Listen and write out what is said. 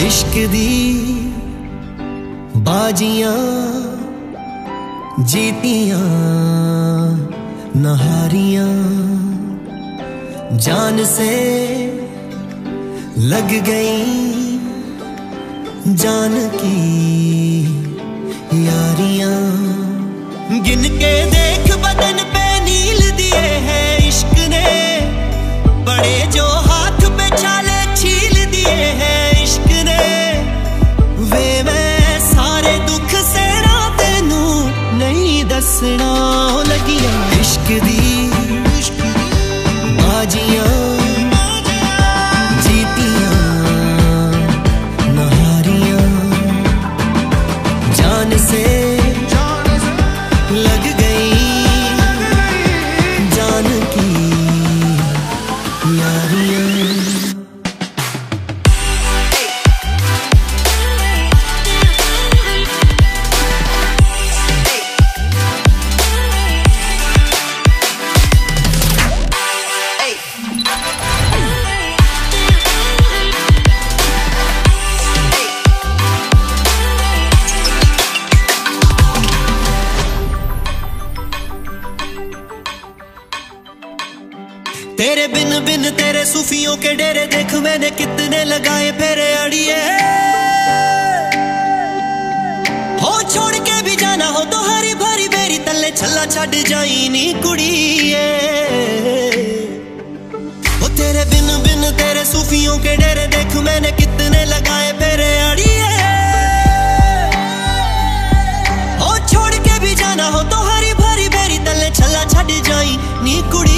इश्क दी बाजियां जीतियां नहारियां जान से लग गई जान की यारियां गिन के देख बदन पे नील दिए हैं इश्क ने बड़े जो हाथ पे छाले छील दिए हैं इश्क ने वे मैं सारे दुख से तेनू नहीं दसना लगियां इश्क दी बाजियां जीतियां नहारियां जान से लग गई जान की यारियां। तेरे बिन बिन तेरे सूफियों के डेरे देख मैंने कितने लगाए फेरे अड़िए हो छोड़ के भी जाना हो तो हरी भरी बेरी तले छल्ला छड़ जाई नी कुड़िए हो तेरे बिन बिन तेरे सूफियों के डेरे देख मैंने कितने लगाए फेरे अड़िए हो छोड़ के भी जाना हो तो हरी भरी बेरी तले छल्ला छड़ जाई नी कुड़ी